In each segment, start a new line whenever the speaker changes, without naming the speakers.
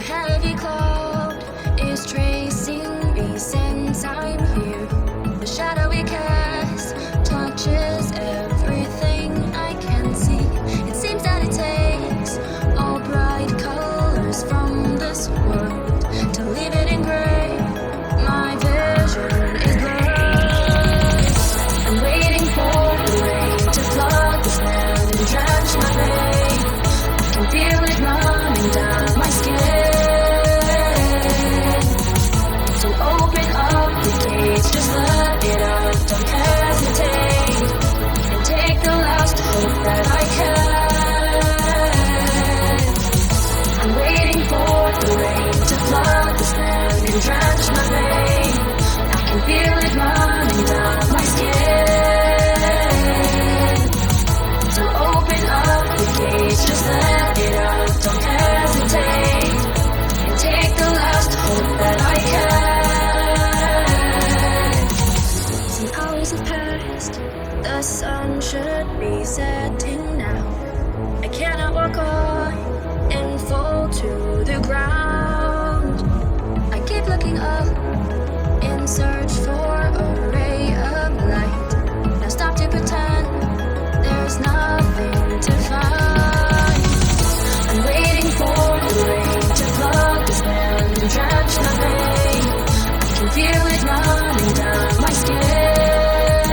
heavy cloud is tracing me since I'm here. The shadow we cast touches everything I can see. It seems that it takes all bright colors from this world to leave it in gray. My vision is blurred. I'm waiting for the rain to flood this land and drench my vein. I can feel it running down my skin. So open up the gates, just let it out, don't hesitate, and take the last hope that I can. I'm waiting for the rain to flood this land and drench my vein. I can feel it running down my skin. So open up the gates, just let it out, don't hesitate, and take the last hope that I can. Some hours have passed, the sun should be setting now. I cannot walk on and fall to the ground. I keep looking up in search for a ray of light. Now stop to pretend there's nothing to find. I'm waiting for the rain to flood this land and drench my vein. I can feel it running down my skin.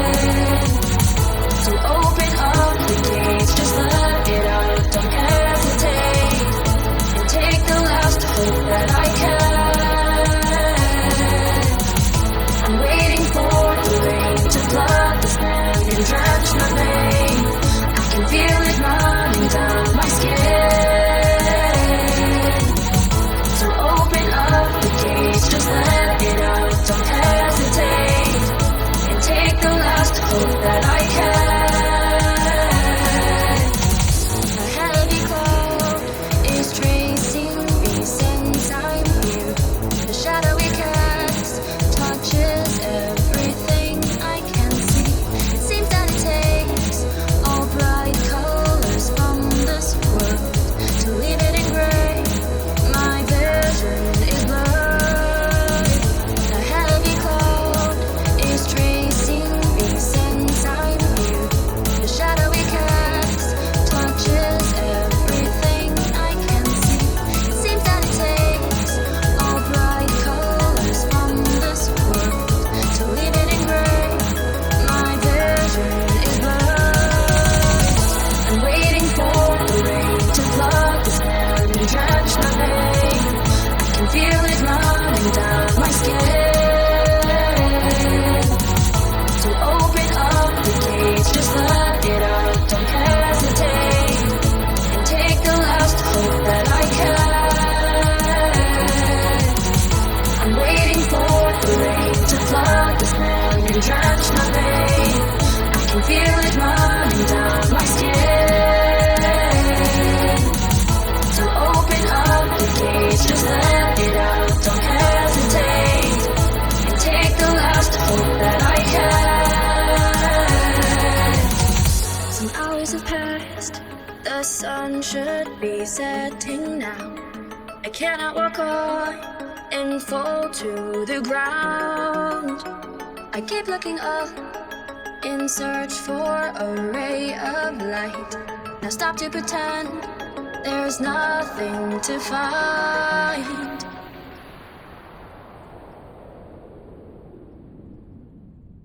So open up the gates, just let it out, don't hesitate, and take the last hope that I can. I'm waiting for the rain to flood this land and drench my vein. I can feel it running down my skin. So open up the gates, just let it out, don't hesitate, and take the last hope that I can. A heavy cloud is tracing me since I'm here. The shadow we cast touches everything I can see. It seems that it takes all bright colors from this world to leave it in gray. My vision is blurred. A heavy cloud is tracing me since I'm here. The shadow we cast touches everything I can see. It seems that it takes all bright colors from this world to leave it in gray. My vision is blurred. I'm waiting for the rain to flood this land and drench my vein. I can feel it running down my skin. So open up the gates, just let it out, don't hesitate, and take the last hope that I can. I'm waiting for the rain to flood this land and drench my vein. I can feel it running down my skin. So open up the gates, just let it out, don't hesitate, and take the last hope that I can. Some hours have passed, the sun should be setting now. I cannot walk on and fall to the ground. I keep looking up in search for a ray of light. Now stop to pretend there's nothing to find.